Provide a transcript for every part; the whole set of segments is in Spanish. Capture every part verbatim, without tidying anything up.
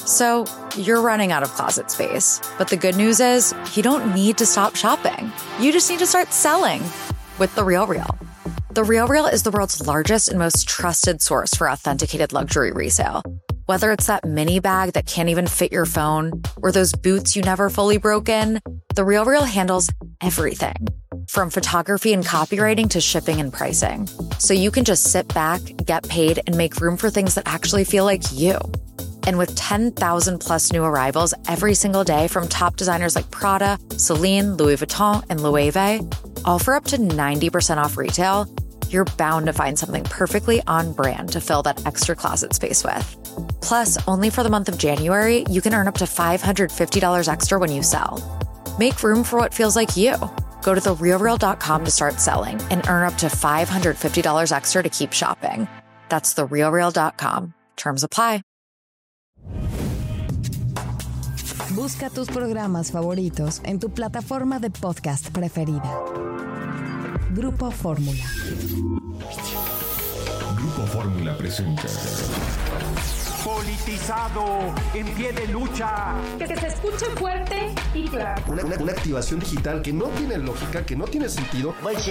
So you're running out of closet space. But the good news is you don't need to stop shopping. You just need to start selling with The RealReal. The RealReal is the world's largest and most trusted source for authenticated luxury resale. Whether it's that mini bag that can't even fit your phone or those boots you never fully broke in, The RealReal handles everything. From photography and copywriting to shipping and pricing. So you can just sit back, get paid, and make room for things that actually feel like you. And with ten thousand plus new arrivals every single day from top designers like Prada, Celine, Louis Vuitton, and Loewe, all for up to ninety percent off retail, you're bound to find something perfectly on brand to fill that extra closet space with. Plus, only for the month of January, you can earn up to five hundred fifty dollars extra when you sell. Make room for what feels like you. Go to the real real dot com to start selling and earn up to five hundred fifty dollars extra to keep shopping. That's the real real dot com. Terms apply. Busca tus programas favoritos en tu plataforma de podcast preferida. Grupo Fórmula. Grupo Fórmula presenta Politizado, en pie de lucha. Que se escuche fuerte y claro. Una, una, una activación digital que no tiene lógica, que no tiene sentido.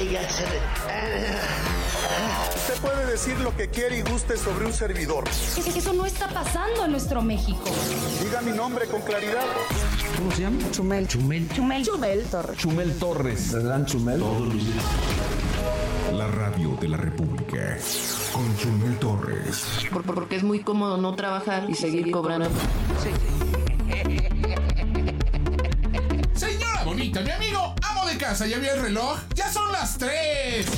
Se puede decir lo que quiere y guste sobre un servidor. Eso no está pasando en nuestro México. Diga mi nombre con claridad. ¿Cómo se llama? Chumel. Chumel. Chumel. Chumel Torres. Chumel Torres. ¿Verdad, Chumel? todos los días. La radio de la República con Chumel Torres. Por, por, porque es muy cómodo no trabajar y seguir cobrando. Señora bonita, mi amigo, amo de casa, ¿ya vio el reloj? ¡Ya son las tres!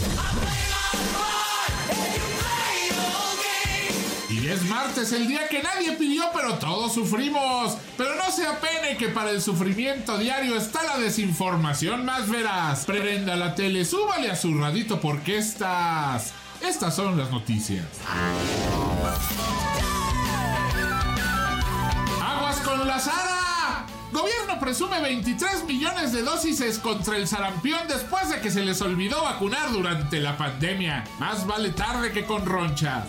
Y es martes, el día que nadie pidió, pero todos sufrimos. Pero no se apene que para el sufrimiento diario está la desinformación más veraz. Prenda la tele, súbale a su radito porque estas... Estas son las noticias. ¡Aguas con la Sara! Gobierno presume veintitrés millones de dosis contra el sarampión después de que se les olvidó vacunar durante la pandemia. Más vale tarde que con ronchas.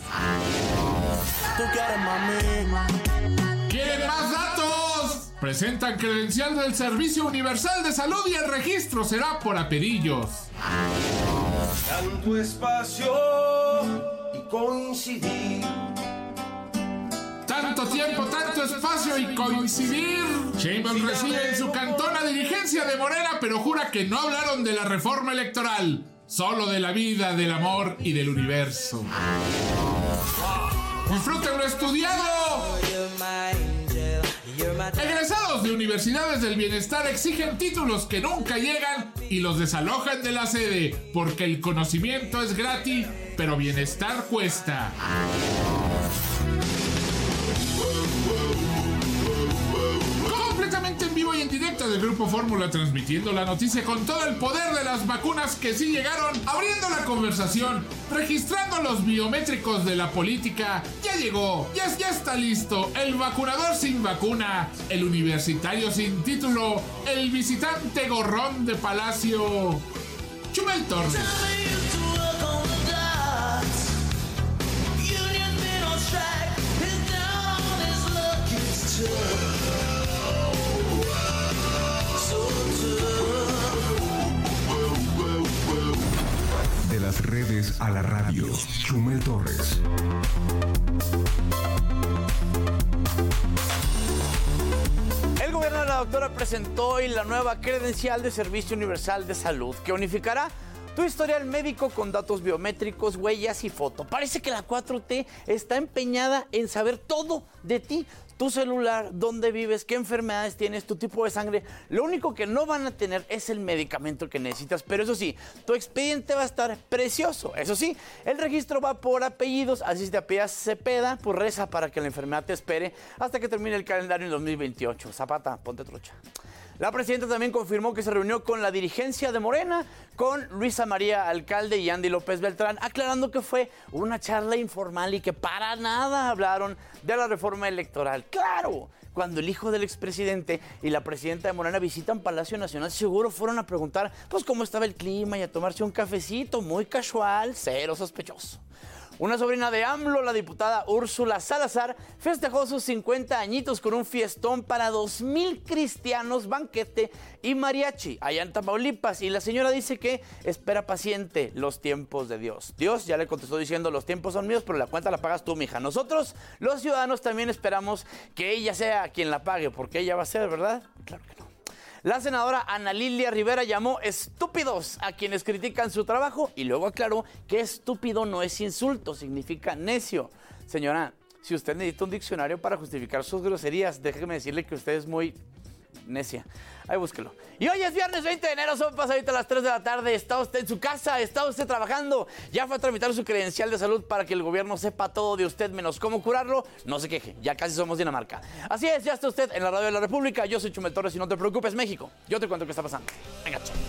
¿Quieren más datos? Presentan credencial del Servicio Universal de Salud y el registro será por apellidos. Tanto espacio y coincidir. Tanto tiempo, tanto espacio y coincidir. Sheinbaum recibe en su cantón a dirigencia de Morena, pero jura que no hablaron de la reforma electoral, solo de la vida, del amor y del universo. ¡Disfruten lo estudiado! Egresados de universidades del bienestar exigen títulos que nunca llegan y los desalojan de la sede, porque el conocimiento es gratis, pero bienestar cuesta. Completamente en vivo y en directo del Grupo Fórmula, transmitiendo la noticia con todo el poder de las vacunas que sí llegaron, abriendo la conversación, registrando los biométricos de la política. Ya llegó, ya, ya está listo, el vacunador sin vacuna, el universitario sin título, el visitante gorrón de Palacio, Chumel Torres. De las redes a la radio, Chumel Torres. El gobierno de la doctora presentó hoy la nueva credencial de Servicio Universal de Salud, que unificará tu historial médico con datos biométricos, huellas y foto. Parece que la cuatro T está empeñada en saber todo de ti. Tu celular, dónde vives, qué enfermedades tienes, tu tipo de sangre. Lo único que no van a tener es el medicamento que necesitas. Pero eso sí, tu expediente va a estar precioso. Eso sí, el registro va por apellidos. Así si te apellidas Cepeda, pues reza para que la enfermedad te espere hasta que termine el calendario en dos mil veintiocho. Zapata, ponte trocha. La presidenta también confirmó que se reunió con la dirigencia de Morena, con Luisa María Alcalde y Andy López Beltrán, aclarando que fue una charla informal y que para nada hablaron de la reforma electoral. ¡Claro! Cuando el hijo del expresidente y la presidenta de Morena visitan Palacio Nacional, seguro fueron a preguntar pues cómo estaba el clima y a tomarse un cafecito muy casual, cero sospechoso. Una sobrina de AMLO, la diputada Úrsula Salazar, festejó sus cincuenta añitos con un fiestón para dos mil cristianos, banquete y mariachi allá en Tamaulipas. Y la señora dice que espera paciente los tiempos de Dios. Dios ya le contestó diciendo, los tiempos son míos, pero la cuenta la pagas tú, mija. Nosotros, los ciudadanos, también esperamos que ella sea quien la pague, porque ella va a ser, ¿verdad? Claro que no. La senadora Ana Lilia Rivera llamó estúpidos a quienes critican su trabajo y luego aclaró que estúpido no es insulto, significa necio. Señora, si usted necesita un diccionario para justificar sus groserías, déjeme decirle que usted es muy necia. Ahí búsquelo. Y hoy es viernes veinte de enero, son pasaditas las tres de la tarde. ¿Está usted en su casa? ¿Está usted trabajando? ¿Ya fue a tramitar su credencial de salud para que el gobierno sepa todo de usted menos cómo curarlo? No se queje, ya casi somos Dinamarca. Así es, ya está usted en la Radio de la República. Yo soy Chumel Torres y no te preocupes, México. Yo te cuento qué está pasando. Venga, chao.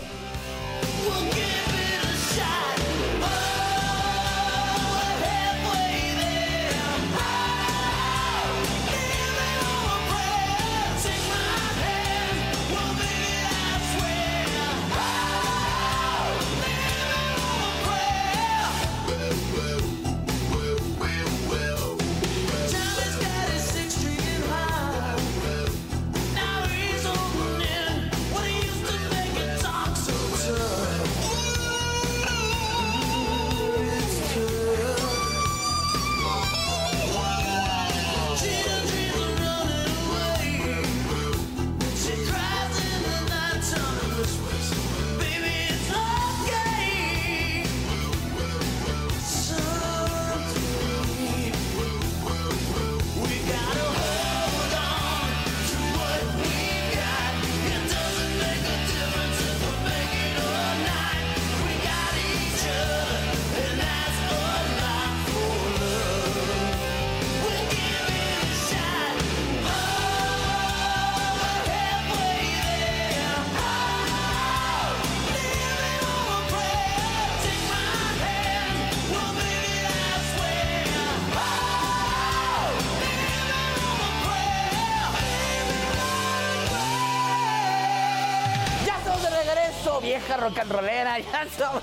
Vieja rock and rollera, ya estamos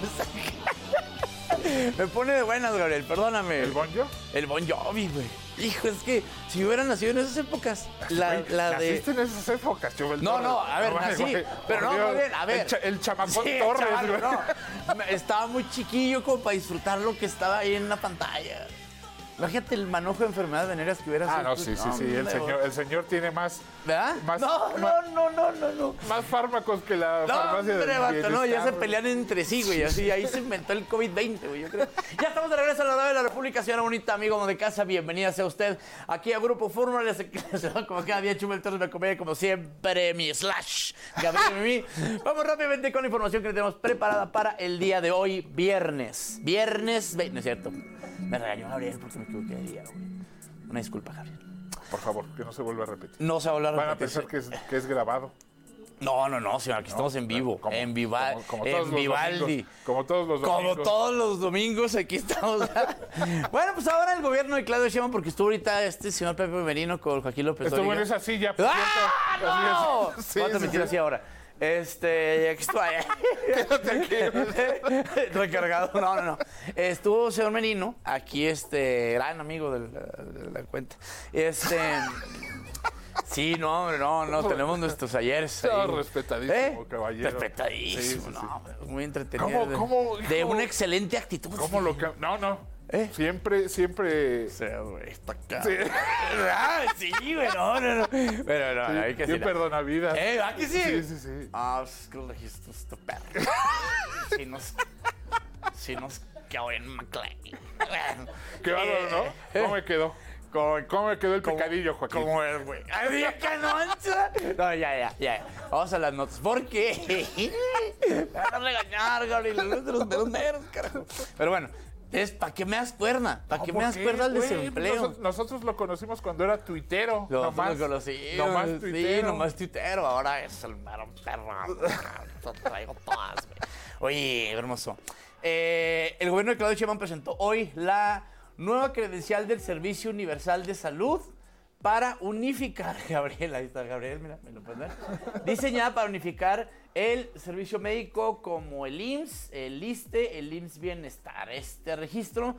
aquí. Me pone de buenas, Gabriel, perdóname. ¿El Bon Jovi? El Bon Jovi, güey. Hijo, es que si hubiera nacido en esas épocas, la, Güey, la de... ¿Naciste en esas épocas, Chumel No, Torres? no, a ver, No, nací, güey, pero no, por Dios. muy bien, a ver. El, cha- el chamacón Sí, Torres, chaval, güey. no. Estaba muy chiquillo como para disfrutar lo que estaba ahí en la pantalla. Imagínate el manojo de enfermedades venéreas que hubiera Ah, sido. no, sí, sí, sí. El señor, el señor tiene más... ¿Verdad? Más, no, más, no, no, no, no, no. Más fármacos que la No, farmacia hombre, del vato, bienestar. no, ya se pelean entre sí, güey. Así, ahí se inventó el COVID veinte, güey, yo creo. Ya estamos de regreso a la Radio de la República, señora bonita, amigo de casa. Bienvenida sea usted aquí a Grupo Fórmula. Les como cada día Chumel Torres me acompaña como siempre mi slash, Gabriel Mimi. Vamos rápidamente con la información que tenemos preparada para el día de hoy, viernes. Viernes, ve- no es cierto. Me regañó Gabriel porque me equivoqué de día, güey. Una disculpa, Gabriel. Por favor, que no se vuelva a repetir. No se va a hablar. Van a pensar que es, que es grabado. No, no, no, señor, aquí No, estamos en vivo, como- en Viva, como- como todos en los Vivaldi. domingos, como todos los domingos. Como todos los domingos, aquí estamos. Bueno, pues ahora el gobierno de Claudio Sheinbaum, porque estuvo ahorita este señor Pepe Merino con Joaquín López Estuvo en Dóriga. esa silla, por ¡Ah, cierto. no! Así es. Sí, Voy a sí, transmitir sí. así ahora. Este, aquí estoy. Quédate aquí. Recargado. No, no, no. Estuvo señor Merino, aquí este, gran amigo de la, de la cuenta. Este... Sí, no, hombre, no, no, tenemos nuestros ayeres ahí. No, respetadísimo, ¿Eh? caballero. Respetadísimo, Sí, sí, sí. no, muy entretenido. ¿Cómo, de, cómo, de hijo? una excelente actitud. ¿Cómo lo que.? No, no. ¿Eh? Siempre, siempre. O sea, güey, está acá. Sí. Ah, sí, güey, no, no, no. Pero no, no, hay que Yo decir. perdona vidas. ¿Eh? ¿Va que sí? Sí, sí, sí. Ah, es que el registro está perro. Sí nos... Sí nos quedó en McLean. Qué bárbaro, ¿no? ¿Cómo me quedó? ¿Cómo, ¿Cómo me quedó el picadillo, Joaquín? ¿Cómo es, güey? ¡Había canoncha! No, ya, ya, ya. Vamos a las notas. ¿Por qué? Me van a regañar, Gabriel. Los de los dedos negros, carajo. Pero bueno, es para que me das cuerda. Para que me das cuerda al desempleo. Nosotros, nosotros lo conocimos cuando era tuitero. No, nomás, lo conocí. Nomás Sí, tuitero. nomás tuitero. Ahora es el mero perro. Lo traigo todas, güey. Oye, hermoso. Eh, el gobierno de Claudio Sheinbaum presentó hoy la nueva credencial del Servicio Universal de Salud para unificar, Gabriel, ahí está Gabriel, mira, me lo puedes ver, diseñada para unificar el servicio médico como el I M S S, el ISSSTE, el I M S S Bienestar. Este registro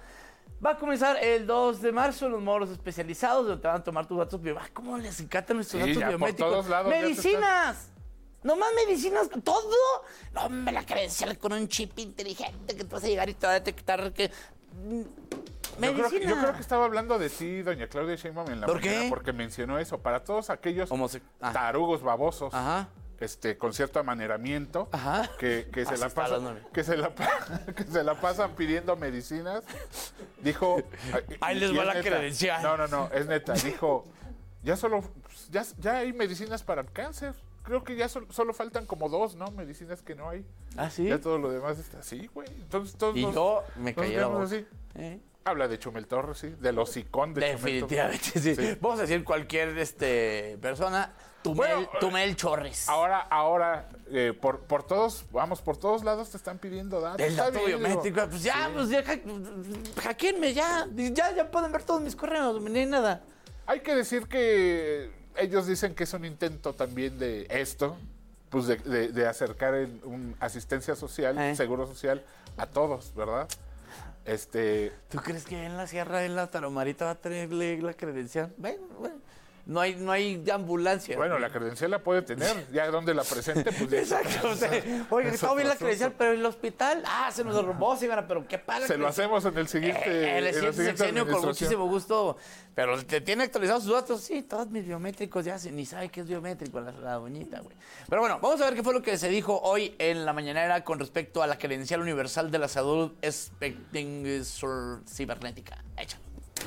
Va a comenzar el dos de marzo los módulos especializados donde te van a tomar tus datos biométricos. ¿Cómo les encantan nuestros Sí, datos ya por biométricos? todos lados ya te ¡Medicinas! No más medicinas, todo. No, me la credencial con un chip inteligente que tú vas a llegar y te va a detectar que... Yo creo, que, yo creo que estaba hablando de ti, doña Claudia Sheinbaum, en la ¿Por mañana, qué? porque mencionó eso. Para todos aquellos Homose- ah. tarugos babosos, Ajá. este, con cierto amaneramiento, Ajá. que, que, se Así la está pasan, hablando. que, se la, pa- que se la pasan pidiendo medicinas, dijo... Ahí les y va es la neta. credencial. No, no, no, es neta. Dijo, ya solo, ya, ya hay medicinas para el cáncer. Creo que ya solo, solo faltan como dos, ¿no? Medicinas que no hay. ¿Ah, sí? Ya todo lo demás está así, güey. Entonces todos Y nos- yo me nos caí la quedamos boca. así. ¿Eh? Habla de Chumel Torres, sí, del hocicón de Definitivamente, Chumel sí. Torres. Sí. Vamos a decir cualquier este, persona, Tumel, Bueno, Tumel Chorres. Ahora, ahora, eh, por, por todos, vamos, por todos lados te están pidiendo datos. El Está dato bien, biométrico, digo. pues ya, Sí. pues ya, ha- hackenme ya, ya, ya pueden ver todos mis correos, ni nada. Hay que decir que ellos dicen que es un intento también de esto, pues de, de- de acercar el- un asistencia social, Eh. seguro social a todos, ¿verdad? Este, ¿Tú crees que en la sierra, en la Taromarita va a tenerle la credencial? Bueno, bueno, no hay, no hay ambulancia. bueno, la credencial la puede tener, ya donde la presente, pues ya- Exacto, o sea, oye, es está bien la otro credencial, asunto. pero el hospital, ah, se nos robó, señora, pero qué paga. Se lo hacemos en el siguiente, Eh, en el la siguiente siguiente sexenio con administración. muchísimo gusto, pero te tiene actualizados sus datos, sí, todos mis biométricos ya se, ni sabe qué es biométrico la, la doñita, güey. Pero bueno, vamos a ver qué fue lo que se dijo hoy en la mañanera con respecto a la credencial universal de la salud especting- sur- cibernética. Échalo.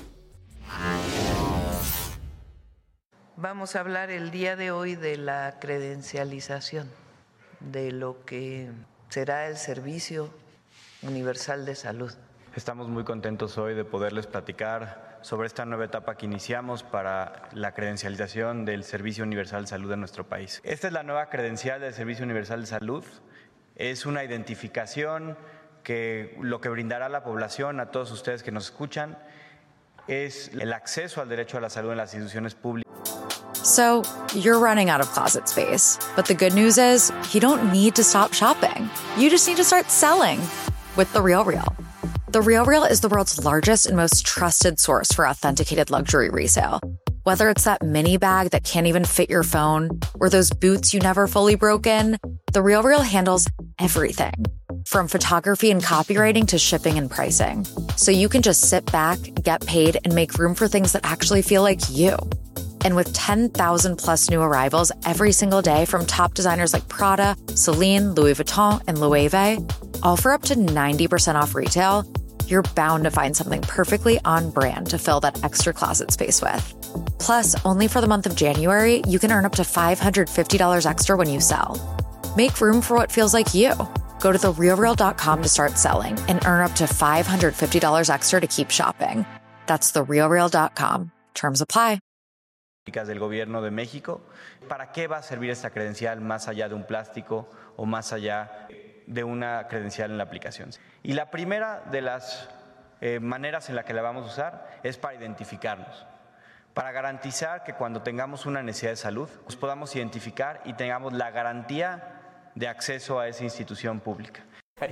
Vamos a hablar el día de hoy de la credencialización, de lo que será el Servicio Universal de Salud. Estamos muy contentos hoy de poderles platicar sobre esta nueva etapa que iniciamos para la credencialización del Servicio Universal de Salud en nuestro país. Esta es la nueva credencial del Servicio Universal de Salud. Es una identificación que lo que brindará a la población, a todos ustedes que nos escuchan, es el acceso al derecho a la salud en las instituciones públicas. So, you're running out of closet space. But the good news is, you don't need to stop shopping. You just need to start selling with The RealReal. The RealReal is the world's largest and most trusted source for authenticated luxury resale. Whether it's that mini bag that can't even fit your phone, or those boots you never fully broke in, The RealReal handles everything. From photography and copywriting to shipping and pricing. So you can just sit back, get paid, and make room for things that actually feel like you. And with ten thousand plus new arrivals every single day from top designers like Prada, Celine, Louis Vuitton, and Loewe, all for up to ninety percent off retail, you're bound to find something perfectly on brand to fill that extra closet space with. Plus, only for the month of January, you can earn up to five hundred fifty dollars extra when you sell. Make room for what feels like you. Go to the real real dot com to start selling and earn up to five hundred fifty dollars extra to keep shopping. That's the real real dot com. Terms apply. Del Gobierno de México. ¿Para qué va a servir esta credencial más allá de un plástico o más allá de una credencial en la aplicación? Y la primera de las eh, maneras en la que la vamos a usar es para identificarnos, para garantizar que cuando tengamos una necesidad de salud, nos podamos identificar y tengamos la garantía de acceso a esa institución pública.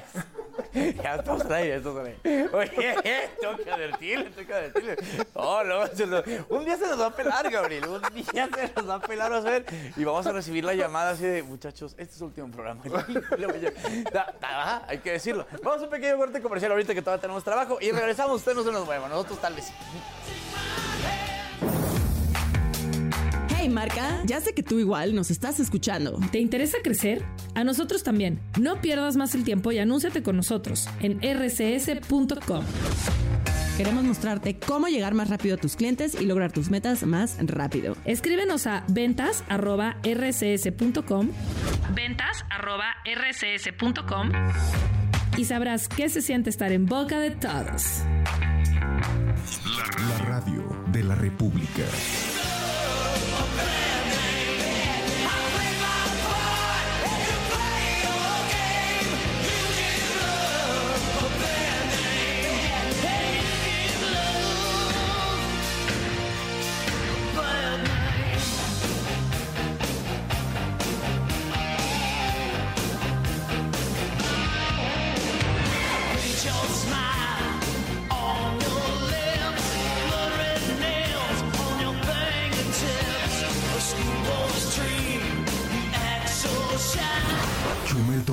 Ya estamos al aire, estamos al aire. Oye, tengo que advertirle, tengo que advertirle. Oh, no, se nos- un día se nos va a pelar, Gabriel. Un día se nos va a pelar, vas a ver. Y vamos a recibir la llamada así de, muchachos, este es el último programa. Da- da- Hay que decirlo. Vamos a un pequeño corte comercial ahorita que todavía tenemos trabajo. Y regresamos, usted no se nos mueva, nosotros tal vez sí. Hey marca, ya sé que tú igual nos estás escuchando. ¿Te interesa crecer? A nosotros también. No pierdas más el tiempo y anúnciate con nosotros en r c s punto com. Queremos mostrarte cómo llegar más rápido a tus clientes y lograr tus metas más rápido. Escríbenos a ventas arroba r c s punto com, ventas arroba r c s punto com y sabrás qué se siente estar en boca de todos. La radio de la República. Your smile on your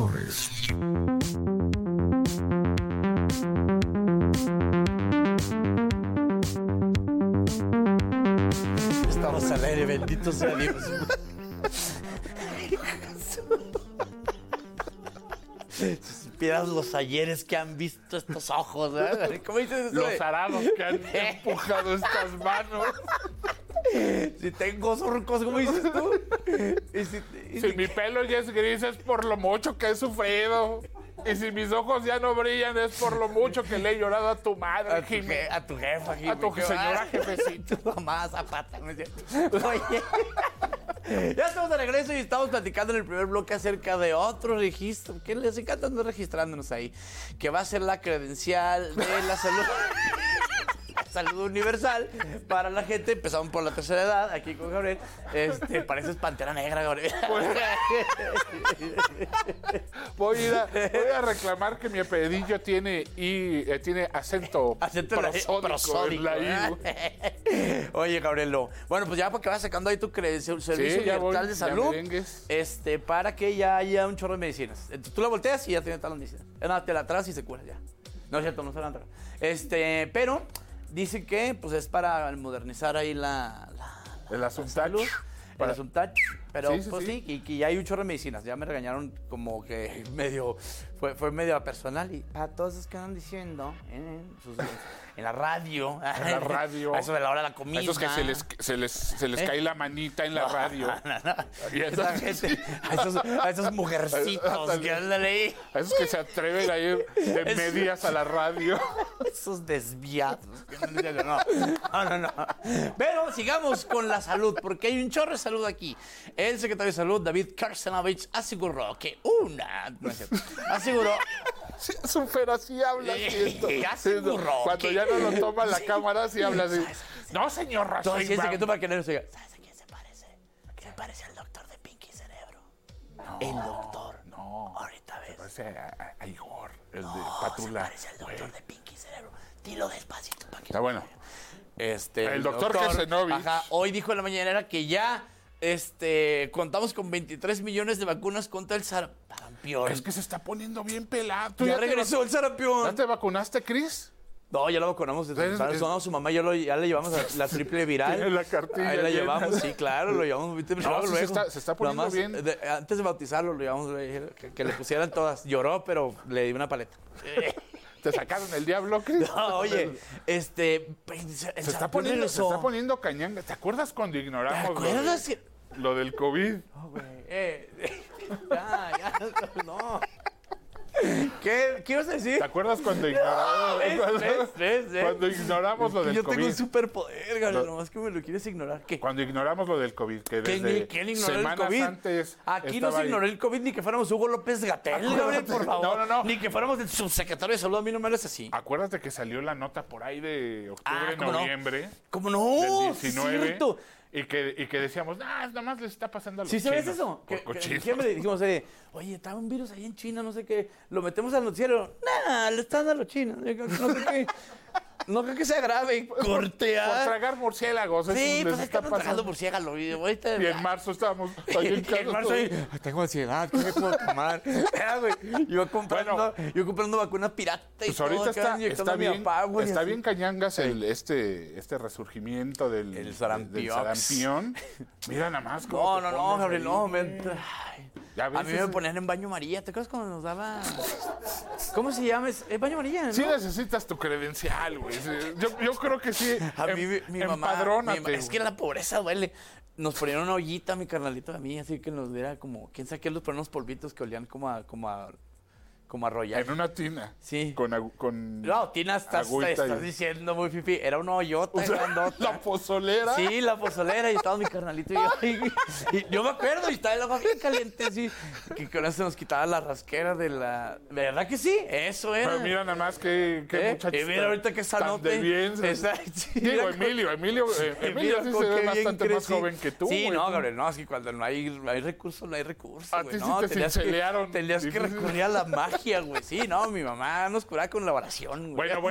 Torres. Estamos al aire, bendito sea Dios. Si supieras los ayeres que han visto estos ojos, ¿eh? ¿Cómo dices eso? Los arados que han empujado estas manos. Si tengo surcos, ¿cómo dices tú? Y si, y si si... mi pelo ya es gris es por lo mucho que he sufrido. Y si mis ojos ya no brillan es por lo mucho que le he llorado a tu madre, a tu, je, a tu jefa, Jimmy, a tu señora jefecita. Tu mamá Zapata, ¿no es cierto? Oye, ya estamos de regreso y estamos platicando en el primer bloque acerca de otro registro. ¿Qué les encanta andar registrándonos ahí? Que va a ser la credencial de la salud. Salud universal para la gente. Empezamos por la tercera edad, aquí con Gabriel. Este, pareces Pantera Negra, Gabriel. Voy a, ir a, voy a reclamar que mi apellido tiene y eh, tiene acento, acento prosódico, prosódico en la I. Oye, Gabriel, no. Bueno, pues ya para que vas sacando ahí tu credencial, servicio sí, universal de salud, este, para que ya haya un chorro de medicinas. Entonces, tú la volteas y ya tienes todas las medicinas. No, te la atrás y se cura ya. No es cierto, no se la atrás. Este, pero dice que pues es para modernizar ahí la... la el asuntach. El asuntach. Pero sí, sí, pues sí, sí y que ya hay un chorro de medicinas. Ya me regañaron como que medio... Fue, fue medio personal. Y para todos los que andan diciendo en, sus, en la radio... En la radio. A eso de la hora de la comida. A esos que se les, se les, se les ¿Eh? cae la manita en la no, radio. No, no. Y esa gente, a, esos, a esos mujercitos que andan ahí. A esos que se atreven a ir de medias a la radio. Esos desviados. No, no, no, no. Pero sigamos con la salud, porque hay un chorro de salud aquí. El secretario de Salud, David Kersenovich, aseguró que una... No es cierto, aseguró... Sí, súper así habla. Sí, aseguró Cuando que... ya no lo toma la sí. cámara, así habla así. No, señor Razoy. ¿Sabes a quién se parece? Se parece al doctor de Pinky Cerebro. No, el doctor. No. Ahorita ves. Se parece a, a Igor, el no, de Patula. Se parece al doctor Wey. de Pinky Cerebro. Dilo despacito para que... Está bueno. Este, el, el doctor Kersenovich. Ajá, hoy dijo en la mañanera que ya... Este, contamos con veintitrés millones de vacunas contra el sarampión. Es que se está poniendo bien pelado. Ya, ya regresó el sarampión. ¿Ya te vacunaste, Cris? No, ya lo vacunamos. Desde no, su mamá ya, lo, ya le llevamos a la triple viral. En la cartilla. Ahí la llevamos, sí, claro, lo llevamos. No, luego, sí se, está, se está poniendo más, bien. De, antes de bautizarlo, lo llevamos, que, que le pusieran todas. Lloró, pero le di una paleta. ¿Te sacaron el diablo, Cris? No, oye, este... Se está, poniendo, se está poniendo cañanga. ¿Te acuerdas cuando ignoramos ¿Te acuerdas? Lo, de, lo del COVID? No, güey. Eh, eh, ya, ya, no. ¿Qué, ¿Qué ibas a decir? ¿Te acuerdas cuando ignoramos, no, cuando, ves, ves, ves, cuando ignoramos lo del yo COVID? Yo tengo un superpoder, Gabriel, nomás que me lo quieres ignorar. ¿Qué? Cuando ignoramos lo del COVID, que desde ¿Quién ignoró semanas el COVID? antes Aquí no se ignoró el COVID ni que fuéramos Hugo López Gatell, Gabriel, por favor. No, no, no. Ni que fuéramos el subsecretario de Salud, a mí no me hables así. Acuérdate que salió la nota por ahí de octubre, ah, ¿cómo noviembre. No? ¿Cómo no? Del diecinueve. Cierto. Y que, y que decíamos, ah, nada más les está pasando a los ¿Sí chinos. ¿Sí sabes eso? Que, que, que siempre dijimos, eh, oye, estaba un virus ahí en China, no sé qué, lo metemos al noticiero. Nah, le están dando a los chinos. No sé qué. No creo que sea grave. Cortea. Por tragar murciélagos. Sí, pues está tragando murciélagos. Ahorita... Y en marzo estábamos ahí en casa. En marzo ahí, tengo ansiedad, ¿qué me puedo tomar? Ya, güey. Yo comprando, bueno, yo comprando vacunas pirata y pues todo. Ahorita está, está bien, papá, güey, está así. bien cañangas el, este, este resurgimiento del, el sarampión. del sarampión. Mira nada más No, cómo no, no, Gabriel, no. Me... A mí me ponían en baño María. ¿Te acuerdas cuando nos daba...? ¿Cómo se llama? Es baño María, ¿no? Sí necesitas tu credencial, güey. Yo, yo creo que sí. A mí, mi, mi mamá... Mi, es que la pobreza duele. Nos ponían una ollita, mi carnalito, a mí, así que nos diera como... ¿Quién sabe qué? Los ponían unos polvitos que olían como a... Como a Como arrollar. En una tina. Sí. Con, con no, tina estás, estás y... diciendo muy fifi. Era una hoyota, o sea, grandota. La pozolera. Sí, la pozolera. Y estaba mi carnalito y yo. Y, y yo me acuerdo, y estaba el agua bien caliente, así. Que con eso nos quitaba la rasquera de la... ¿Verdad que sí? Eso era. Pero mira nada más que, que ¿Eh? muchachos. Y mira ahorita que sanote. De bien. Está, sí, digo, Emilio, Emilio, eh, Emilio sí se ve bastante más joven que tú. Sí, güey. no, Gabriel, no, es que cuando no hay, no hay recursos, no hay recursos, a güey. ti No, sí te tenías que, cincelearon. tenías que recurrir a la magia, güey. Sí, no, mi mamá nos curaba con la oración, güey. Bueno, bueno,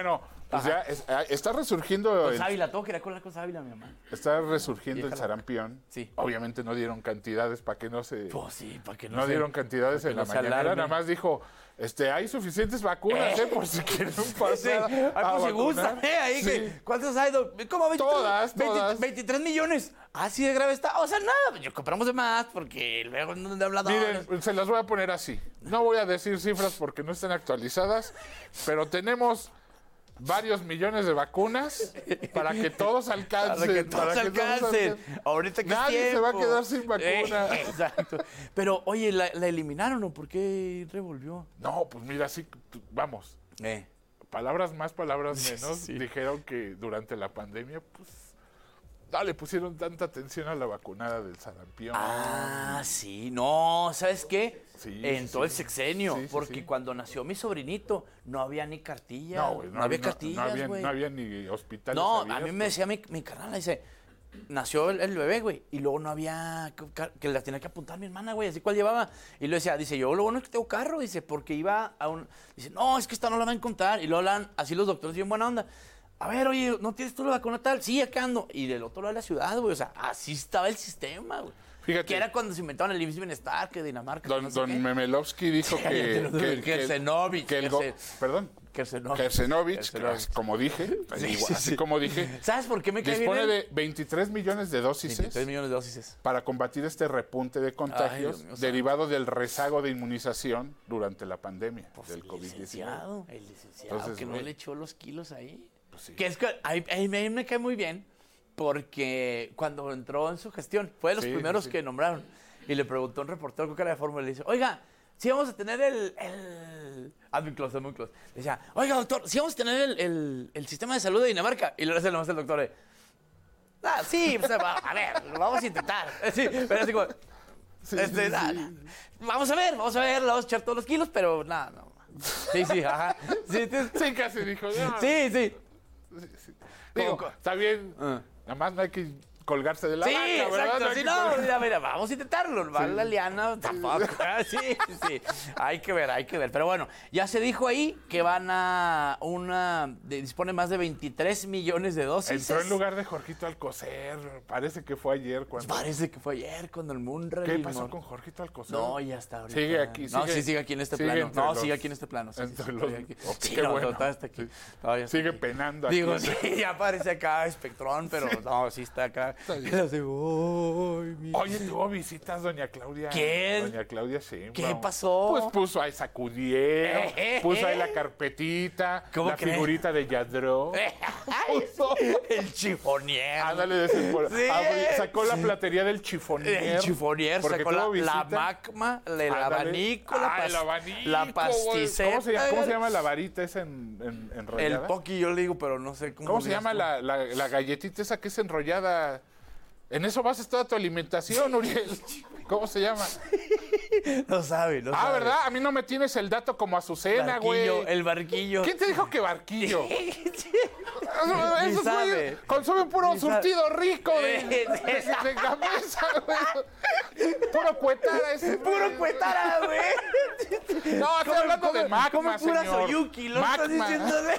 Pues ya es, está resurgiendo... Con el, sábila, todo quería colar con sábila, mi mamá. Está resurgiendo el sarampión. Sí. Obviamente no dieron cantidades para que no se... Pues sí, para que no No se, dieron cantidades en no la mañana. Nada más dijo, este, hay suficientes vacunas, ¿eh? ¿eh? Por si quieren pasar sí. Ay, a pues si gusta, ¿eh? Ahí sí. que, ¿cuántos hay? ¿Cómo? veintitrés, todas, veinte, todas. veintitrés millones. Así de grave está. O sea, nada, yo compramos de más porque luego no de hablado. Miren, se las voy a poner así. No voy a decir cifras porque no están actualizadas, pero tenemos varios millones de vacunas para que todos alcancen. Para que todos para que alcancen. Todos alcancen. Ahorita que nadie es se va a quedar sin vacuna. Eh, exacto. Pero, oye, ¿la, la eliminaron o por qué revolvió? No, pues mira, sí, vamos. Eh. Palabras más, palabras menos. Sí. Dijeron que durante la pandemia, pues, no le pusieron tanta atención a la vacunada del sarampión. Ah, sí. No, ¿sabes qué? Sí, en sí, todo el sí. sexenio, Sí, sí, porque sí. cuando nació mi sobrinito no había ni cartilla, No, no, güey, no había cartillas, no, había, güey. no había ni hospitales No, abiertos. a mí me decía mi, mi carnal, dice, nació el, el bebé, güey, y luego no había, que, que la tenía que apuntar mi hermana, güey, así cuál llevaba. Y luego decía, dice, yo lo bueno es que tengo carro, dice, porque iba a un, dice, no, es que esta no la van a encontrar. Y luego hablan así los doctores bien buena onda. A ver, oye, ¿no tienes tú la vacuna tal? Sí, acá ando. Y del otro lado de la ciudad, güey, o sea, así estaba el sistema, güey. Fíjate. Que era cuando se inventaron el I M S S Bienestar, que Dinamarca. Don, que no sé don qué. Memelovsky dijo que... que, Kersenovich. que el go- Perdón. Kersenovich. Kersenovich, Kersenovich. como dije, Sí, igual, sí, así sí. como dije, ¿Sabes por qué me cae dispone bien? de veintitrés millones de dosis veintitrés millones de dosis. para combatir este repunte de contagios Ay, Dios mío, derivado del rezago de inmunización durante la pandemia Pues del el COVID diecinueve. licenciado, el licenciado Entonces, que no güey, le echó los kilos ahí. Pues sí. Que es que a, a mí me cae muy bien porque cuando entró en su gestión fue de los Sí, primeros sí. que nombraron y le preguntó a un reportero creo que era de Fórmula y le dice, oiga, si vamos a tener el... el... Ah, muy close, muy close. Le decía, oiga, doctor, si vamos a tener el, el, el sistema de salud de Dinamarca. Y le hace nomás el doctor, eh, ah, sí, pues, a, a ver, lo vamos a intentar. Sí, pero así como, Sí, este, sí, nah, sí. nah. Vamos a ver, vamos a ver, le vamos a echar todos los kilos, pero nada, no. Sí, sí, ajá. Sí, te- Sí, casi dijo. No, sí, sí. sí, sí. Digo, Como- está bien, Ah. nada más no hay que colgarse de la Sí, vaca, ¿verdad? exacto. hay Sí, que no, colgar- mira, mira, vamos a intentarlo. Va Sí. la liana, tampoco. Sí, sí. Hay que ver, hay que ver. Pero bueno, ya se dijo ahí que van a una. de- dispone más de veintitrés millones de dosis. Entró en lugar de Jorgito Alcocer. Parece que fue ayer cuando. Parece que fue ayer cuando el Munra. ¿Qué pasó con Jorgito Alcocer? No, ya está ahorita. Sigue aquí. No, sigue- sí, sigue aquí en este sigue plano. entre No, los- sigue aquí en este plano. Sí, sí, entre sí, los- todavía aquí. ok, Sí, qué no, bueno. todavía está aquí. Sí. Todavía está Sigue aquí. penando Digo, aquí. sí, ya aparece acá espectrón, pero no, sí está acá. bien. Así, "Ay, mi-". Oye, tuvo visitas doña Claudia. ¿Quién? Doña Claudia Sheinbaum. ¿Qué pasó? Pues puso ahí sacudieron, Eh, eh, puso ahí eh. la carpetita, ¿Cómo la cree? figurita de Yadro. Ay, el chifonier. Ándale, de ese por- Sí. abri- sacó la platería del chifonier. El chifonier, porque sacó la, tuvo la visita. magma, el, el Ándale. abanico, la, Ah, pas- el abanico, la güey. pasticeta. ¿Cómo se, llama, ¿Cómo se llama la varita esa en, en, El enrollada? poqui, yo le digo, pero no sé cómo. ¿Cómo se digas llama tú. la, la, la galletita esa que es enrollada? En eso basas toda tu alimentación, Uriel. ¿Cómo se llama? No sabe, no Ah, sabe. ¿verdad? A mí no me tienes el dato como Azucena, güey. Barquillo, el barquillo. ¿Quién te dijo que barquillo? Ni Esos sabe. güeyes consumen puro Ni sabe. surtido rico de, Sí, de, sí. de gamesa, güey. Puro cuetara ese. Puro güey. cuetara, güey. No, estoy Come- hablando de come- magma, come pura señor. Soyuki, lo estás Magma. diciéndole.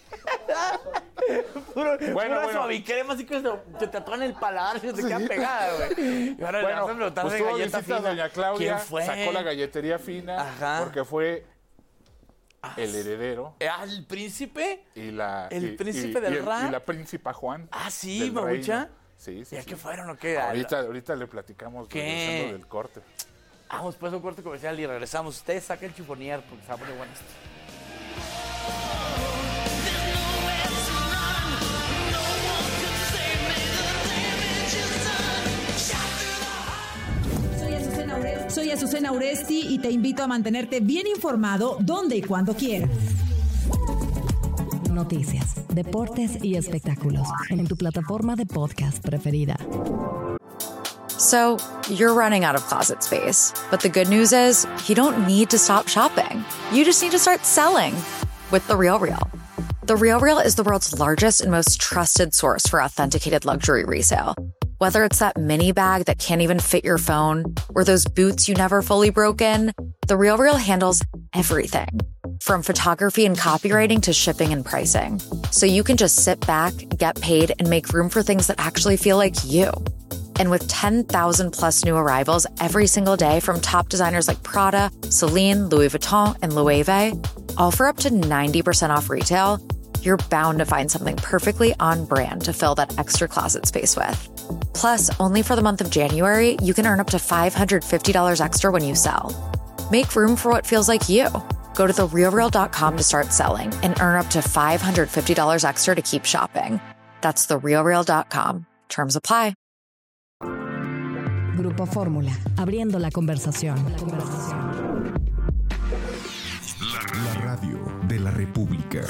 Puro, Bueno, pura bueno. suavicrema, así que se, se te atúan el paladar y se te queda pegada, güey. Y ahora le vas a Bueno, preguntar pues de tuvo galleta visita fina. doña Claudia, ¿Quién fue? sacó la galletería fina, Ajá. porque fue el heredero ¿Ah, el príncipe? y la... ¿El y- príncipe y- del y el- rap? Y la príncipa Juan. Ah, sí, del Mamucha. reino. Sí, sí, ¿Ya sí. qué fueron o qué? Ahorita, ahorita le platicamos ¿Qué? regresando del corte. Vamos pues a un corte comercial y regresamos. Ustedes saquen el chifonier porque se va a poner bueno esto. Soy Azucena Uresti. Soy Azucena Uresti y te invito a mantenerte bien informado donde y cuando quieras. Noticias, deportes y espectáculos en tu plataforma de podcast preferida. So, you're running out of closet space. But the good news is, you don't need to stop shopping. You just need to start selling with The RealReal. The RealReal is the world's largest and most trusted source for authenticated luxury resale. Whether it's that mini bag that can't even fit your phone or those boots you never fully broke in, The RealReal handles everything. from photography and copywriting to shipping and pricing. So you can just sit back, get paid, and make room for things that actually feel like you. And with ten thousand plus new arrivals every single day from top designers like Prada, Celine, Louis Vuitton, and Loewe, all for up to ninety percent off retail, you're bound to find something perfectly on brand to fill that extra closet space with. Plus, only for the month of January, you can earn up to five hundred fifty dollars extra when you sell. Make room for what feels like you. Go to the real real dot com to start selling and earn up to five hundred fifty dollars extra to keep shopping. That's the real real dot com. Terms apply. Grupo Fórmula, abriendo la conversación. La conversación. La radio de la República.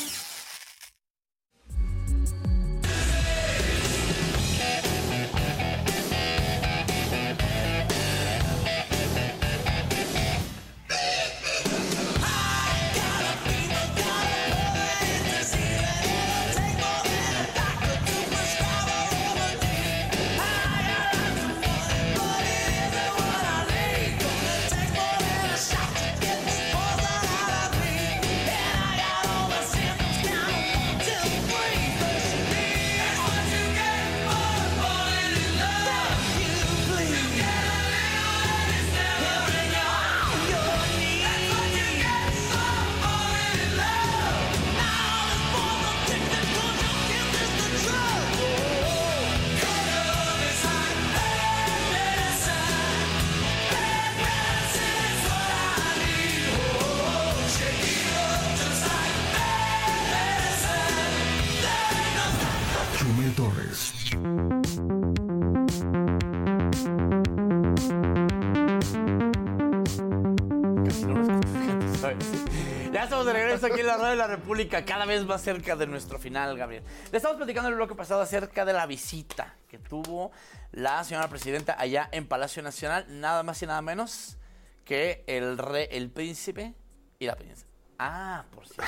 Ya estamos de regreso aquí en la radio de la República, cada vez más cerca de nuestro final, Gabriel. Le estamos platicando en el bloque pasado acerca de la visita que tuvo la señora presidenta allá en Palacio Nacional, nada más y nada menos que el rey, el príncipe y la princesa. Ah, por cierto.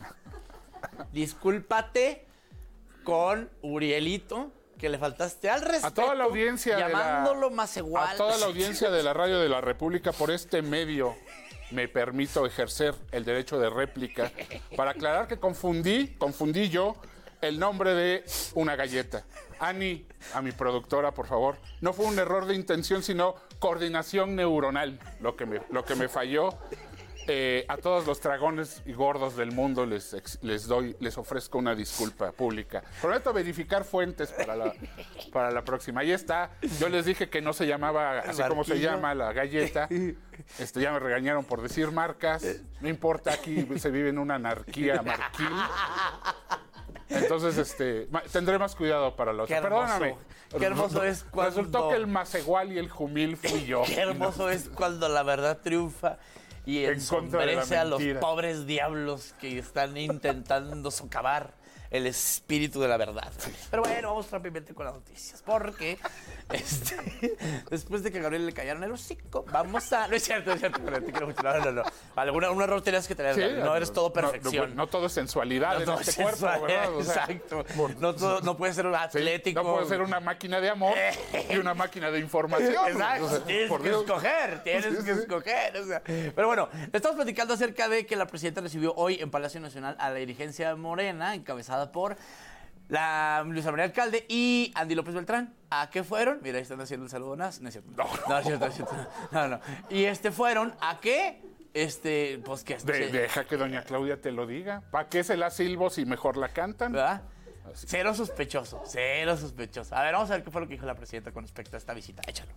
Discúlpate con Urielito, que le faltaste al respeto. A toda la audiencia llamándolo de la, más igual. A toda la audiencia de la radio de la República, por este medio me permito ejercer el derecho de réplica para aclarar que confundí, confundí yo el nombre de una galleta. Ani, a mi productora, por favor, no fue un error de intención, sino coordinación neuronal lo que me, lo que me falló. Eh, a todos los dragones y gordos del mundo les, les doy, les ofrezco una disculpa pública. Prometo verificar fuentes para la, para la próxima. Ahí está. Yo les dije que no se llamaba así como se llama la galleta. Este, ya me regañaron por decir marcas. No importa, aquí se vive en una anarquía marquil. Entonces, este, tendré más cuidado para los. Perdóname. Qué hermoso es cuando. Resultó que el Macegual y el Jumil fui yo. Qué hermoso es cuando la verdad triunfa y ensombrece a los pobres diablos que están intentando socavar el espíritu de la verdad. Pero bueno, vamos rápidamente con las noticias, porque este, después de que a Gabriel le callaron el hocico, vamos a... No es cierto, no es cierto, te quiero mucho. No, no, no. Alguna, un error tenías que tener, sí, no eres todo perfección. No, no, no todo es sensualidad no en todo este cuerpo, ¿verdad? O sea, exacto. Por, no, todo, no puede ser un atlético. Sí, no puede ser una máquina de amor y una máquina de información. Exacto, o sea, tienes que Dios. escoger, tienes que escoger. O sea. Pero bueno, estamos platicando acerca de que la presidenta recibió hoy en Palacio Nacional a la dirigencia de Morena, encabezada por la Luisa María Alcalde y Andy López Beltrán. ¿A qué fueron? Mira, ahí están haciendo el saludo. No, no es cierto. No, no, es cierto, no es cierto. No, no. Y este fueron ¿a qué? Este, pues que... De, deja que doña Claudia te lo diga. ¿Para qué se la silbo si mejor la cantan? ¿Verdad? Así. Cero sospechoso, cero sospechoso. A ver, vamos a ver qué fue lo que dijo la presidenta con respecto a esta visita. Échalo.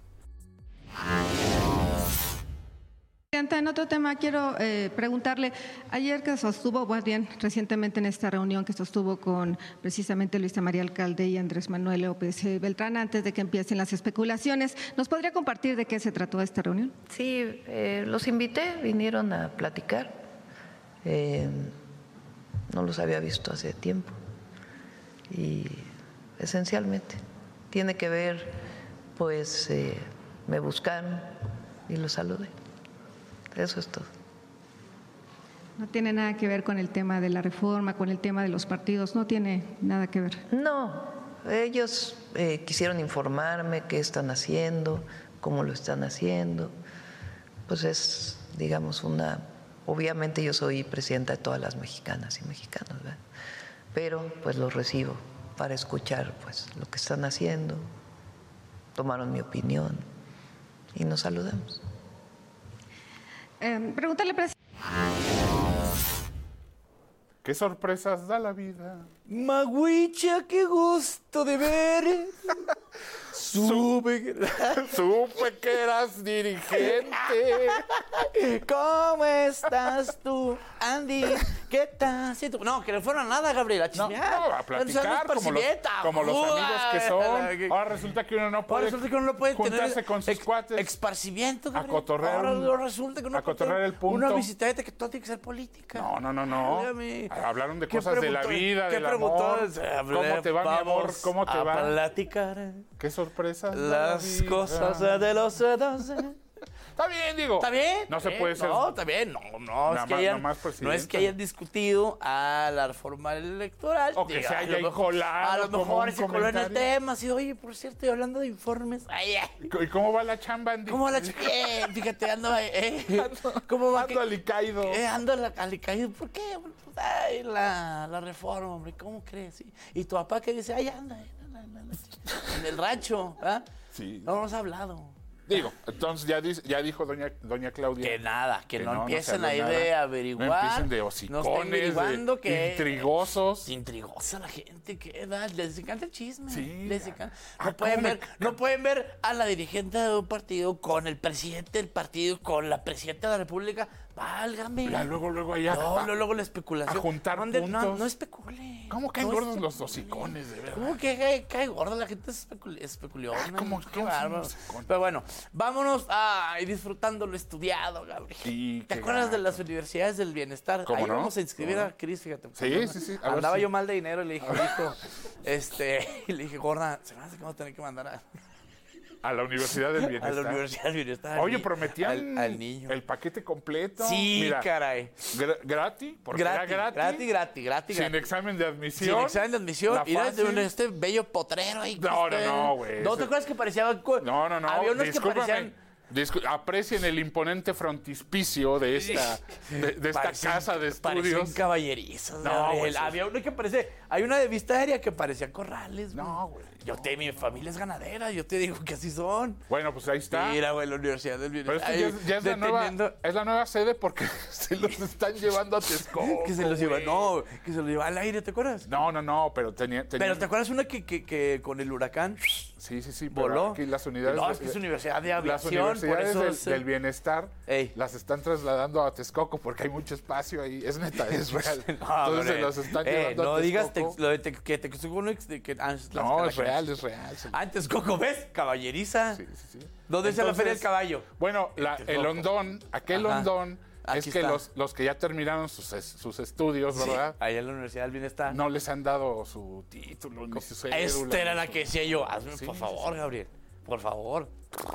En otro tema quiero eh, preguntarle, ayer que sostuvo, más bien recientemente en esta reunión que sostuvo con precisamente Luisa María Alcalde y Andrés Manuel López Beltrán, antes de que empiecen las especulaciones, ¿nos podría compartir de qué se trató esta reunión? Sí, eh, los invité, vinieron a platicar, eh, no los había visto hace tiempo y esencialmente tiene que ver, pues eh, me buscaron y los saludé. Eso es todo. No tiene nada que ver con el tema de la reforma, con el tema de los partidos, no tiene nada que ver. No, ellos eh, quisieron informarme qué están haciendo, cómo lo están haciendo. Pues es, digamos, una Obviamente yo soy presidenta de todas las mexicanas y mexicanos, ¿verdad? Pero pues los recibo para escuchar pues lo que están haciendo, tomaron mi opinión y nos saludamos. Eh, pregúntale, presidente. ¿Qué sorpresas da la vida? Magüicha, qué gusto de ver. Supe, Supe que eras dirigente. ¿Cómo estás tú, Andy? ¿Qué tal? Sí, tú- No, que no fueron a nada, Gabriela. A No, chismear. no, a platicar como los, como los amigos que son. Ahora resulta que uno no puede, Ahora resulta que uno no puede juntarse tener con sus ex- cuates. Esparcimiento, A Gabriela. cotorrear Ahora un- resulta que uno a puede cotorrear tener el punto. Una visitante que todo tiene que ser política. No, no, no, no. Válgame. Hablaron de ¿Qué cosas de la preguntó? vida, ¿Qué del preguntó? amor. Hablé, ¿Cómo te va, mi amor? vamos ¿Cómo te a va? platicar ¿Qué sorpresas da la las vida? cosas de los dos. Está bien, digo. ¿Está bien? No se ¿Eh? puede ser. No, está bien. No, no, Nada es que, más- hayan, nada más no presidente. es que hayan discutido a la reforma electoral. O que Diga, se a haya lo mejor- colado A lo como mejor un se coló en el comentario. tema. Así, oye, por cierto, y hablando de informes. Ay, ay. ¿Y cómo va la chamba, Andy? ¿Cómo va la chica? Eh, fíjate, ando, eh. ¿Cómo va? Ando alicaído. Eh, ando al- alicaído. ¿Por qué? Bueno, pues, ay, la, la reforma, hombre. ¿Cómo crees? Sí. Y tu papá que dice, ay, anda, eh, anda, anda, anda, en el rancho, ¿ah? Sí. No nos ha hablado. Digo, entonces ya, dice- ya dijo doña, doña Claudia. Que nada, que, no, no, no se empiecen habló ahí nada. de No averiguar. empiecen de No estén hocicones, averiguando de que... intrigosos. Intrigosa la gente, ¿qué edad? Les encanta el chisme. Sí. Les encanta. Ah, No, pueden ¿cómo me- ver, no pueden ver a la dirigente de un partido con el presidente del partido, con la presidenta de la República. Válgame. Ya, luego, luego allá. No, a- luego, luego la especulación. a juntar no, ande- no, puntos. no especule. ¿Cómo caen No gordos especule. los hocicones, de verdad? ¿Cómo que cae, cae gorda? La gente es especul especuliona. Ah, ¿cómo- Qué cómo son bárbaro. los hocicones? Pero bueno, vámonos a ir disfrutando lo estudiado, Gabriel. Sí, ¿Te qué acuerdas de gato. las universidades del bienestar? ¿Cómo Ahí no? vamos a inscribir ¿Cómo a Cris, fíjate. Sí, sí, sí. A ver Andaba si- yo mal de dinero y le dije, hijo, este, y le dije, gorda, se me hace que vamos a tener que mandar a, A la Universidad del a Bienestar. la Universidad del Bienestar. al Oye, ni- prometían al, al niño. el paquete completo. Sí, Mira, caray. gra- gratis, porque Gratis, era gratis. gratis, gratis, gratis. Sin gratis. examen de admisión. Sin examen de admisión. La Mira, de fácil. un- este bello potrero ahí. No, no, este- no, güey. ¿No te Ese- acuerdas que parecía? No, no, no. Había unos que discúlpame. parecían... Discu- aprecien el imponente frontispicio de esta, de, de esta Parecen- casa de Parecían estudios. caballerizos. No, Gabriel. güey, sí. Había uno que parece. Hay una de Vista Aérea que parecía corrales. No, güey. Yo te, mi familia es ganadera. Yo te digo que así son. Bueno, pues ahí está. Mira, güey, la Universidad del Pero Bienestar. esto ya, es- ya es, la nueva, deteniendo- es la nueva sede porque se los están llevando a Texcoco. Que se los lleva, güey. no, que se los lleva al aire, ¿te acuerdas? No, no, no, pero tenía. tenía- Pero ¿te acuerdas una que, que, que con el huracán Sí, sí, sí. pero voló? Aquí las unidades. No, de- es que es universidad de Las aviación. por universidades eso del, es, eh, del bienestar Ey. las están trasladando a Texcoco porque hay mucho espacio ahí. Es neta, es real. No, Entonces hombre. se los están Eh, llevando no a digas Texcoco. tex- lo de tex- que Texcoco no ex- de que ah, es No, Tlaxcala, es real, es real. sí. Ah, en Texcoco, ¿ves? Caballeriza. Sí, sí, sí. ¿Dónde está la Entonces, Feria del Caballo? Bueno, la- En el Texcoco. hondón, aquel Ajá. hondón, Aquí es que está. los, los que ya terminaron sus, es- sus estudios, ¿verdad? Allá en la Universidad del Bienestar. No les han dado su título ni su cédula. Esta era ni la su- que decía yo. Hazme, Sí, por sí, favor, sí. Gabriel. Por favor.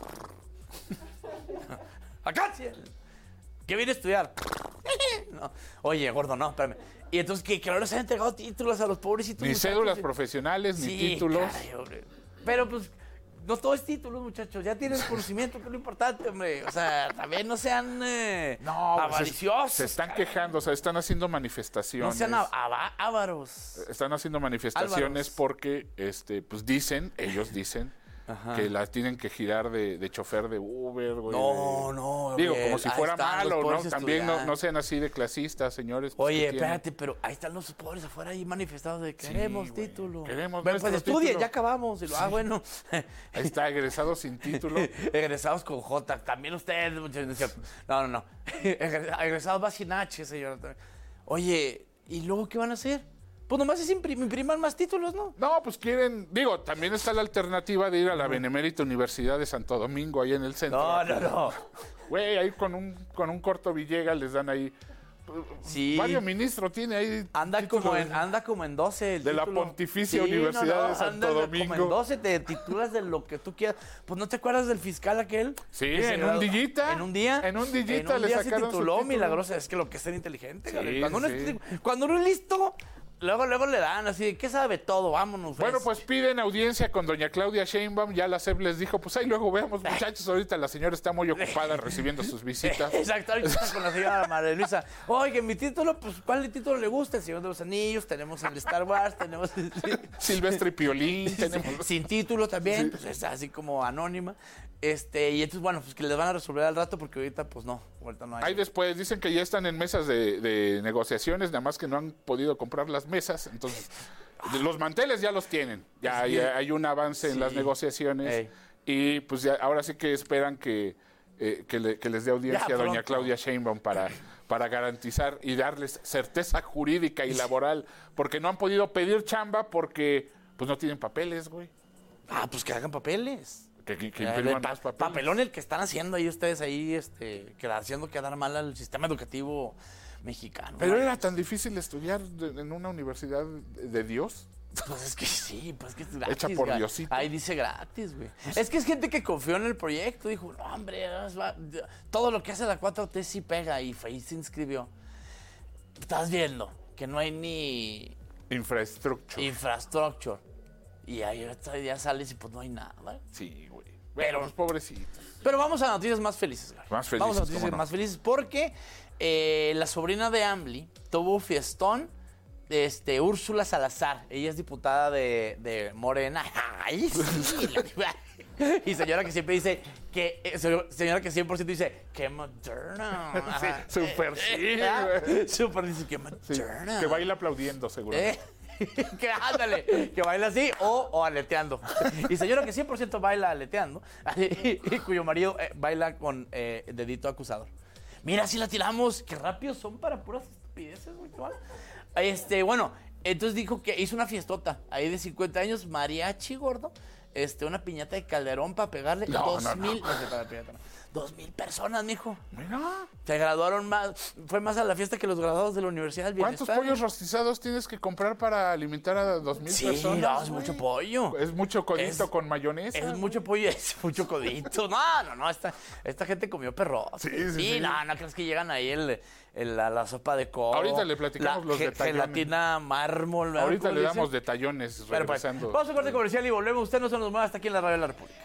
¡Acacia! ¿Qué viene a estudiar? No. Oye, gordo, no, espérame. Y entonces que, que ahora se han entregado títulos a los pobrecitos Ni muchachos. cédulas profesionales, ni Sí, títulos. caray, hombre. Pero pues, no todo es títulos, muchachos. Ya tienen conocimiento, que es lo importante, hombre. O sea, también no sean eh, No, pues, se- avariciosos. Se están quejando, o sea, están haciendo manifestaciones. No sean av- ava- ávaros. Están haciendo manifestaciones Álvaros. porque, este, pues dicen, ellos dicen, Ajá. que las tienen que girar de, de chofer de Uber, güey. No, de- no, Digo, Gabriel, como si ahí fuera están los malo, ¿no? pobres También no, estudiantes. no sean así de clasistas, señores. pues, Oye, ¿qué tienen? espérate, pero ahí están los pobres afuera ahí manifestados de queremos güey, título. queremos Bueno, pues nuestro estudien, título. ya acabamos. Y lo, ah, bueno. Ahí está, egresado sin título. Egresados con J. También ustedes, muchachos. no es cierto. No, no, no. Egre- Egresados va sin H, señor. Oye, ¿y luego qué van a hacer? Pues nomás es imprim- imprimir más títulos, ¿no? No, pues quieren, digo, también está la alternativa de ir a la Benemérita Universidad de Santo Domingo, ahí en el centro. No, no, no. Güey, ahí con un, con un corto Villegas les dan ahí. Sí. Varios ministros tiene ahí. Anda título como, de- en, anda como en doce. El de la título. Pontificia Sí, Universidad no, no, de Santo anda Domingo. Como en doce te titulas de lo que tú quieras. Pues ¿no te acuerdas del fiscal aquel? Sí, Que se en un graduó- dillita. En un día. En un dillita En un le día se sacaron su tituló título. milagrosa. Es que lo que es ser inteligente. Sí, Gabriel. Cuando, uno sí. es, cuando uno es listo, Luego, luego le dan así, ¿qué sabe todo? Vámonos. Bueno, pues piden audiencia con doña Claudia Sheinbaum. Ya la C E P les dijo, pues ahí luego veamos, muchachos. Ahorita la señora está muy ocupada recibiendo sus visitas. Exacto, ahorita está con la señora María Luisa. Oye, mi título, pues, ¿cuál título le gusta? El Señor de los Anillos, tenemos el Star Wars, tenemos... Silvestre y Piolín, tenemos... Sin título también, sí. Pues es así como anónima. Este, y entonces, bueno, pues que les van a resolver al rato porque ahorita, pues no, ahorita no hay. Ahí después dicen que ya están en mesas de, de negociaciones, nada más que no han podido comprar las mesas, entonces los manteles ya los tienen, ya hay, hay un avance sí. en las negociaciones. Ey. Y pues ya, ahora sí que esperan que, eh, que, le, que les dé audiencia ya, a doña Claudia Sheinbaum para, para garantizar y darles certeza jurídica y laboral, porque no han podido pedir chamba porque pues no tienen papeles, güey. Ah, pues que hagan papeles. Que, que, que impriman pa más papeles. Papelón el que están haciendo ahí ustedes ahí, este, que haciendo quedar mal al sistema educativo mexicano. Pero era tan difícil estudiar de, en una universidad de, de Dios. Pues es que sí, pues es que es gratis. Hecha por Diosito. Ahí dice gratis, güey. Es que es gente que confió en el proyecto, dijo, no, hombre, todo lo que hace la cuatro T sí pega, y ahí se inscribió. Estás viendo que no hay ni... Infraestructura. Infraestructura. Y ahí ya sales y pues no hay nada, ¿vale? Sí, güey. Pero los pobrecitos. Pero vamos a noticias más felices, güey. Más felices. Vamos a noticias no? más felices porque eh, la sobrina de AMLI tuvo fiestón, este, Úrsula Salazar. Ella es diputada de, de Morena. Ay, sí. Y señora que siempre dice que, eh, señora que cien por ciento dice, qué moderna. Sí, súper sí, güey. Súper dice, qué moderna. Sí, que baila aplaudiendo, seguramente. ¿Eh? Que ándale, que baila así o, o aleteando. Y señora que cien por ciento baila aleteando, y, y cuyo marido eh, baila con eh, dedito acusador. Mira, si la tiramos, qué rápidos son para puras estupideces, güey. Este, bueno, entonces dijo que hizo una fiestota ahí de cincuenta años, mariachi gordo, este, una piñata de Calderón para pegarle no, dos no, mil. No. No sé, para piñata, no. Dos mil personas, mijo. Mira. Se graduaron más. Fue más a la fiesta que los graduados de la Universidad del Bienestar. ¿Cuántos pollos rostizados tienes que comprar para alimentar a dos mil sí, personas? Sí, no, es mucho pollo. Es mucho codito es, con mayonesa. Es mucho pollo, es mucho codito. No, no, no. Esta, esta gente comió perro. Sí, sí, sí. Sí, no, no crees que llegan ahí el, el, la, la sopa de coco. Ahorita le platicamos la, los detalles. Gelatina mármol. Ahorita le damos detallones regresando. Pues, vamos a corte comercial y volvemos. Usted no se nos mueva hasta aquí en la Radio de la República.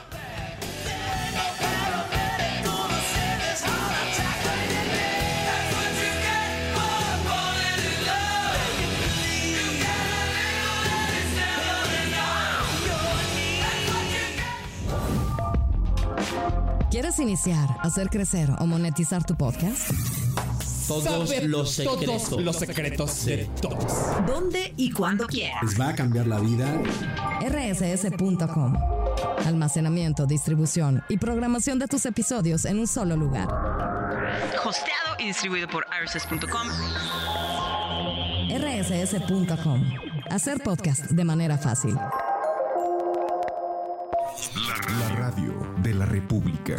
¿Quieres iniciar, hacer crecer o monetizar tu podcast? Todos Saber los secretos. Todos los secretos de todos. ¿Dónde y cuándo quieras? ¿Les va a cambiar la vida? R S S punto com. Almacenamiento, distribución y programación de tus episodios en un solo lugar. Hosteado y distribuido por R S S punto com. R S S punto com. Hacer podcast de manera fácil. La radio de la República.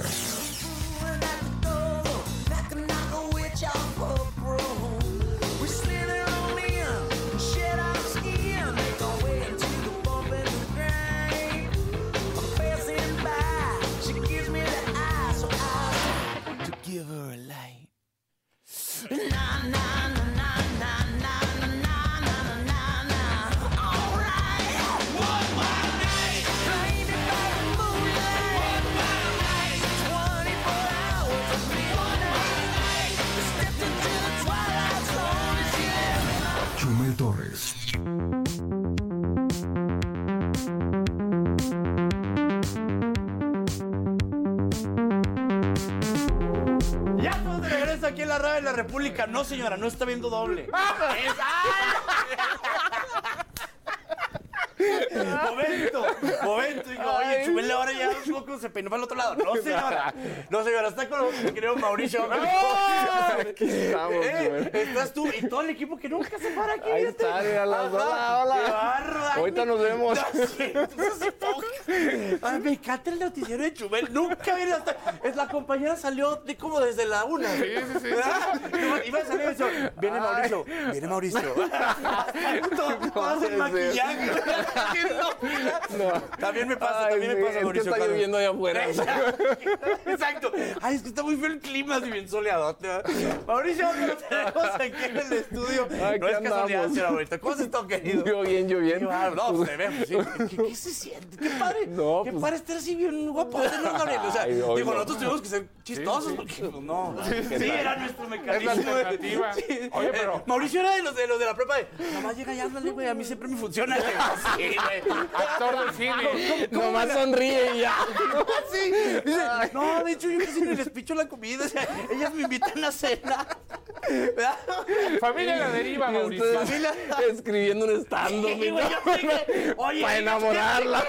Chumel Torres. Ya estamos de regreso aquí en la Radio de la República. No, señora, no está viendo doble. Es... Momento, momento. Digo, oye, Chumel ahora ya un poco se peinó para el otro lado. No, señora. No, señora, está con mi querido Mauricio. Aquí estamos, eh, estás tú y todo el equipo que nunca se para aquí. Ahí está, mira, hola, hola. Qué barba. Ahorita nos vemos. Entonces, Ay, me encanta el noticiero de Chumel. Nunca viene hasta... Es, la compañera salió de como desde la una. Sí, sí, sí. ¿Verdad? Iba a salir eso. Viene Mauricio. Viene Mauricio. Todas en maquillaje. No. También me pasa, Ay, también sí, me pasa, es Mauricio. Que está lloviendo allá afuera. Exacto. Ay, es que está muy feo el clima, así bien soleado. Mauricio, pero tenemos aquí en el estudio. Ay, no es andamos? casualidad, señor Mauricio. ¿Cómo se está, querido? Yo bien, yo bien. Ah, no, pues, se ve, pues, sí. ¿Qué, ¿Qué se siente? Qué padre. No, qué pues... padre estar así bien guapo, ¿no, Gabriel? O sea, Ay, digo, no. nosotros tenemos que ser chistosos, sí, sí. porque pues, no. Sí, sí era nuestro mecanismo. Es la alternativa. Sí. Oye, pero... Eh, Mauricio era de los de, los de la prepa de, nomás llega y ándale, güey, a mí siempre me funciona. Sí, güey. Actor de cine. Nomás sonríe y ya. Sí. Dice, no, de hecho, yo casi ni les picho la comida. O sea, ellas me invitan a cena. ¿Verdad? Familia La Deriva, Mauricio. Familia... Escribiendo un stand-up. Sí, oye, para enamorarla.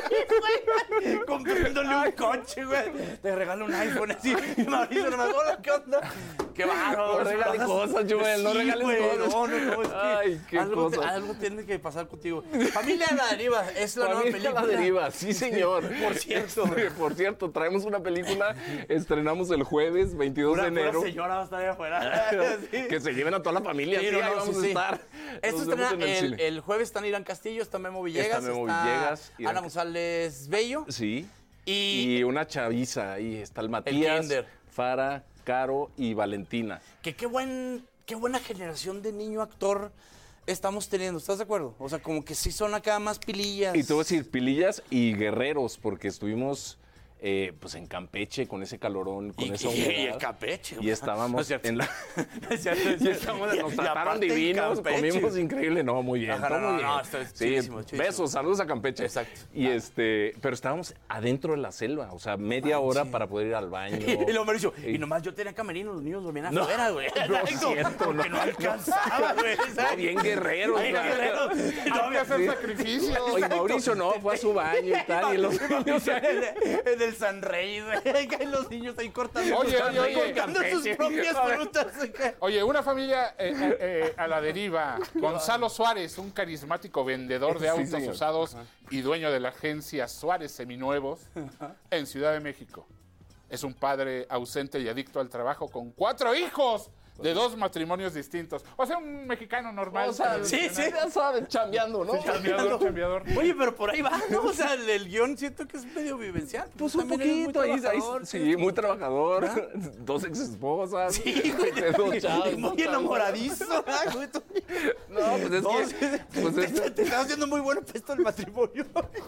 Comprándole un coche, güey. Te regalo un iPhone así. Y Mauricio nomás, hola, ¿qué onda? Qué bárbaro. No regales cosas, Chumel, no regales sí, cosas. No, no, no, es que Ay, qué algo, cosas. Te, algo tiene que pasar contigo. Familia La Deriva, es la Familia nueva película. La Deriva, sí, señor. Por cierto. Este, por cierto, traemos una película, estrenamos el jueves veintidós una, de enero. Una señora va a estar ahí afuera. Sí. Que se lleven a toda la familia, sí, sí, no, ahí vamos sí, a estar. Esto estrena el, el, el jueves, están Irán Castillo, está Memo Villegas, está, Memo está Villegas, Irán... Ana González Bello. Sí. Y, y una chaviza, ahí está el Matías, el Fara, Caro y Valentina. Que qué buen, qué buena generación de niño actor estamos teniendo, ¿estás de acuerdo? O sea, como que sí son acá más pilillas. Y te voy a decir, pilillas y guerreros, porque estuvimos... Eh, pues en Campeche, con ese calorón, con y, esa humedad. Y el Campeche. Y estábamos no es en la... no es cierto, y estamos, nos trataron divinos, comimos increíble. No, muy bien, Ajá, todo no, muy bien. No, está sí, chidísimo, chidísimo. Besos, saludos a Campeche. Exacto. Y Ajá. este, pero estábamos adentro de la selva, o sea, media Ay, hora sí. para poder ir al baño. Y lo Mauricio, y nomás yo tenía camerino, los niños dormían no, afuera, güey. No, es cierto, no. no alcanzaba, güey. No, bien guerreros. Bien guerreros. No había que hacer sacrificios. Oye, Mauricio no, fue a su baño y tal, y los niños en el San Rey, güey. Los niños ahí cortando, oye, oye, oye, cortando sus propias frutas. Oye, una familia eh, eh, eh, a la deriva. Gonzalo Suárez, un carismático vendedor de autos sí, usados Ajá. y dueño de la agencia Suárez Seminuevos Ajá. en Ciudad de México. Es un padre ausente y adicto al trabajo con cuatro hijos de dos matrimonios distintos. O sea, un mexicano normal. O sea, sí, sí, ya sabes, chambeando, ¿no? Sí, chambeador, chambeador. Oye, pero por ahí va, ¿no? O sea, el, el guión siento que es medio vivencial. Pues un poquito, ahí, ahí, sí, muy trabajador. ¿Ah? Dos ex esposas. Sí, güey. Dos chavos, muy enamoradizo. No, pues es dos, que... Pues te, es... te, te estás haciendo muy bueno esto el matrimonio.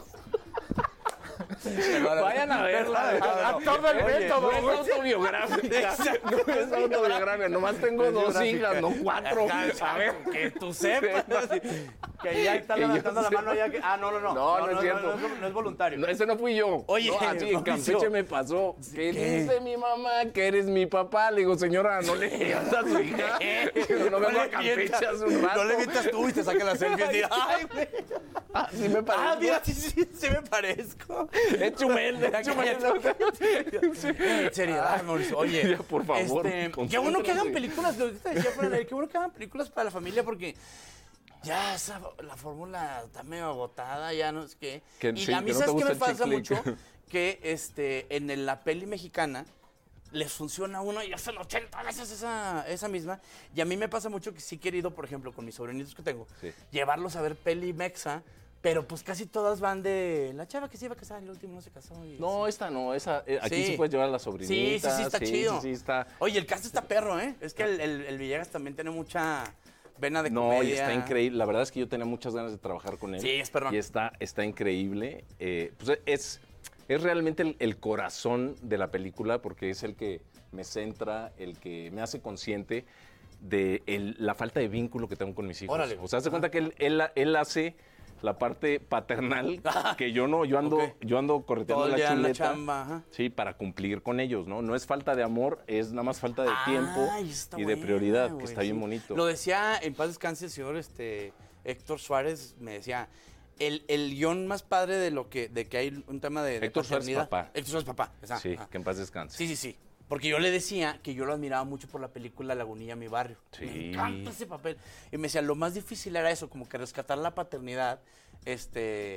Vayan a verla. Actor del método. No es autobiográfica. No es autobiográfica. Nomás tengo dos hijas, no cuatro. A ver, que tú sepas. Que ya está levantando la mano ya que... Ah, no, no, no. No, no es cierto. No, no, no es voluntario. No, ese no fui yo. Oye, no, así en Campeche me pasó. ¿Qué dice mi mamá? Que eres mi papá. Le digo, señora, no le digas a su hija. No vengo a Campeche hace un rato. No le metas tú y te saca la selfie y diga, ay, güey. Ah, sí me parezco. Ah, mira, sí, sí, sí me parezco. Es Chumel, es Chumel. Seriedad, Mauricio. Oye, ya, por favor. Este, qué bueno que hagan películas, lo que te decía, Fran, qué bueno que hagan películas para la familia porque ya esa, la fórmula está medio agotada, ya no sé qué. Que, y sí, a mí, no ¿sabes qué me pasa chicle? mucho? Que este, en el, la peli mexicana les funciona a uno y hacen ochenta veces esa, esa misma. Y a mí me pasa mucho que sí he querido, por ejemplo, con mis sobrinitos que tengo, sí. llevarlos a ver peli mexa. Pero pues casi todas van de la chava que se iba a casar y el último no se casó. Y no, sí. esta no, esa, eh, aquí sí. sí puedes llevar a la sobrinita. Sí, sí, sí, está sí, chido. Sí, sí, está... Oye, el cast está perro, ¿eh? Es que el, el, el Villegas también tiene mucha vena de no, comedia. No, y está increíble. La verdad es que yo tenía muchas ganas de trabajar con él. Sí, es perrón. Y está, está increíble. Eh, pues es, es realmente el, el corazón de la película porque es el que me centra, el que me hace consciente de el, la falta de vínculo que tengo con mis hijos. Órale. O sea, haz de cuenta que él, él, él hace... la parte paternal, que yo no, yo ando, okay. yo ando correteando la chuleta, la chamba, ajá. sí, para cumplir con ellos, ¿no? No es falta de amor, es nada más falta de ah, tiempo y de prioridad, buena, que está bien bonito. Lo decía, en paz descanse el señor este, Héctor Suárez, me decía, el, el guión más padre de lo que, de que hay un tema de, de Héctor Suárez papá. Héctor Suárez papá, exacto. Sí, ajá. Que en paz descanse. Sí, sí, sí. Porque yo le decía que yo lo admiraba mucho por la película Lagunilla, mi barrio. Sí. Me encanta ese papel. Y me decía, lo más difícil era eso, como que rescatar la paternidad, este,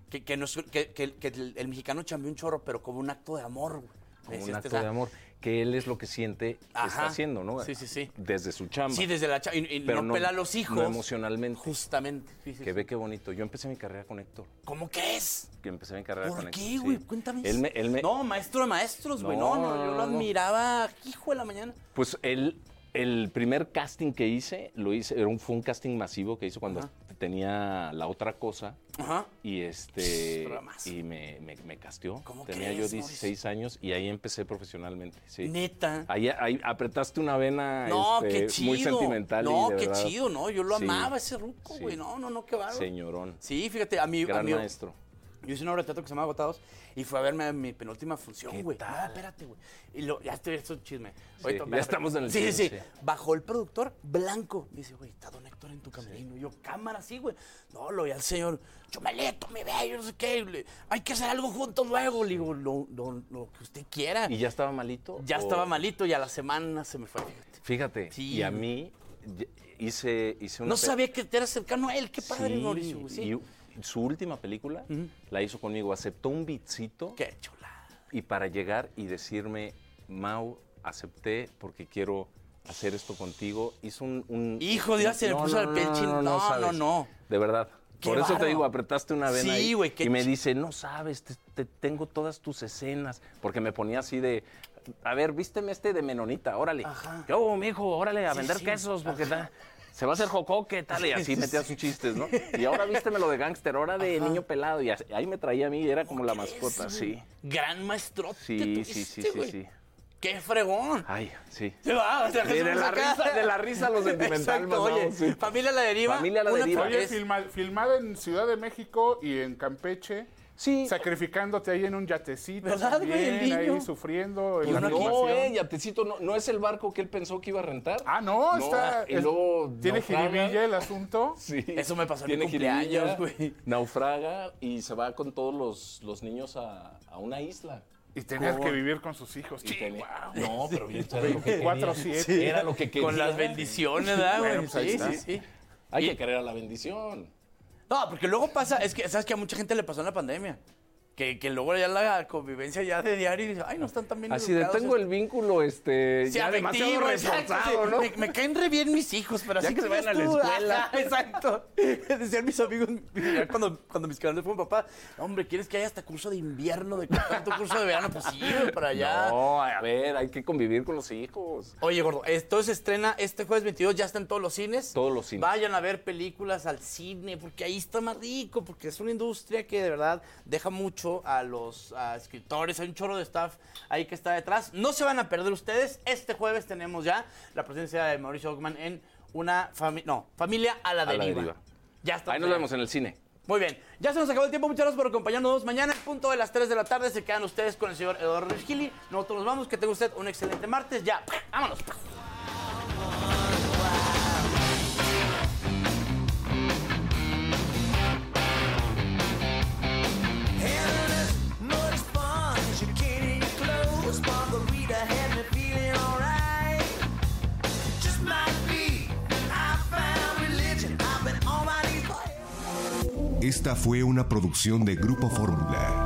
Que, que, nos, que, que, que el, el mexicano chambeó un chorro, pero como un acto de amor, güey. Como Decía un este, acto o sea, de amor. Que él es lo que siente que Ajá. está haciendo, ¿no? Sí, sí, sí. Desde su chamba. Sí, desde la chamba. Y, y Pero no, no pela a los hijos. No emocionalmente. Justamente. Sí, sí, que sí. ve qué bonito. Yo empecé mi carrera con Héctor. ¿Cómo crees? Que empecé mi carrera ¿Por con Héctor. qué, güey? Sí. Cuéntame. Él me, él me... No, maestro de maestros, güey. No, no, no, yo lo admiraba, hijo de la mañana. Pues él, el primer casting que hice, lo hice, era un, fue un casting masivo que hice cuando Ajá. tenía La Otra Cosa. Ajá. Y este y me, me, me casteó. ¿Cómo Tenía crees, yo dieciséis Mauricio? años y ahí empecé profesionalmente. Sí. Neta. Ahí, ahí apretaste una vena no, este, qué chido. muy sentimental. No, y de qué verdad, chido, ¿no? Yo lo sí, amaba ese ruco, güey. sí. No, no, no, qué bárbaro. Señorón. Sí, fíjate, a mi... Gran a mi, maestro. Yo hice una obra de teatro que se llama Agotados y fue a verme a mi penúltima función, güey. No, espérate, güey. Y lo, ya estoy, esto es chisme. Sí, Ahorita, ya estamos en el Sí, cine, sí, sí. Bajó el productor, blanco. Dice, güey, está don Héctor en tu camerino. Sí. Yo, cámara, sí, güey. No, lo vi al señor, Chumelito, mi bello, no sé qué. Le, hay que hacer algo juntos luego. Le digo, lo, lo, lo que usted quiera. ¿Y ya estaba malito? Ya o... estaba malito y a la semana se me fue, fíjate. Fíjate, sí. Y a mí hice, hice una... No sabía que era cercano a él, qué padre, sí, Mauricio. Sí, y su última película uh-huh. la hizo conmigo, aceptó un beatcito. Qué chula. Y para llegar y decirme, Mau, acepté porque quiero hacer esto contigo, hizo un... un Hijo, Dios, se le no, puso no, el pelchín. No, no, no, no. De verdad. Por eso bárbaro. te digo, apretaste una vena sí, ahí. Wey, y me dice, no sabes, te, te tengo todas tus escenas. Porque me ponía así de, a ver, vísteme este de menonita, órale. Ajá. Yo, mijo, órale, a sí, vender sí. quesos, porque ta, se va a hacer jocoque, tal, y así metía sus chistes, ¿no? Y ahora vísteme lo de gángster, ahora de Ajá. niño pelado. Y así, ahí me traía a mí, era como la mascota, es, sí. Gran maestrote. Sí, sí, sí, sí, sí. ¡Qué fregón! Ay, sí. Se va, o sea, de, de, la risa, de la risa lo sentimental. Exacto, oye, no, sí. Familia La Deriva. Familia La Deriva. Oye, filma, filmada en Ciudad de México y en Campeche. Sí. Sacrificándote ahí en un yatecito. ¿Verdad, también, güey, el niño? Ahí sufriendo. En no, la no, eh, yatecito no, no es el barco que él pensó que iba a rentar. Ah, no, no está. Y luego ¿Tiene jiribilla el asunto? Sí. Eso me pasó en Tiene mi cumpleaños, güey. Naufraga y se va con todos los, los niños a, a una isla. Y tener ¿Cómo? que vivir con sus hijos. Sí, ten... wow. No, pero bien, era lo que cuatro siete sí. Era lo que quería. Con las bendiciones, ¿verdad, güey? Bueno, pues sí, sí, sí. Hay y... que querer a la bendición. No, porque luego pasa, es que, ¿sabes que a mucha gente le pasó en la pandemia? Que, que luego ya la convivencia ya de diario y dice, ay, no están tan bien así de, tengo este... el vínculo, este, sí, ya afectivo, demasiado reforzado, ¿no? Me, me caen re bien mis hijos, pero ya así que se vayan a la escuela. Ajá, exacto. Decían mis amigos, cuando, cuando mis canales fueron papá, hombre, ¿quieres que haya hasta curso de invierno, de tanto curso de verano? Pues sí, para allá. No, a ver, hay que convivir con los hijos. Oye, gordo, esto se estrena este jueves veintidós, ya está en todos los cines. Todos los cines. Vayan a ver películas al cine, porque ahí está más rico, porque es una industria que de verdad deja mucho a los a escritores, hay un chorro de staff ahí que está detrás. No se van a perder ustedes. Este jueves tenemos ya la presencia de Mauricio Ockman en una familia, no, familia a la deriva. A la deriva. Ya está. Ahí nos vemos en el cine. Muy bien, ya se nos acabó el tiempo, muchas gracias por acompañarnos. Mañana, en punto de las tres de la tarde, se quedan ustedes con el señor Eduardo Gili. Nosotros nos vamos, que tenga usted un excelente martes. Ya, vámonos. Esta fue una producción de Grupo Fórmula.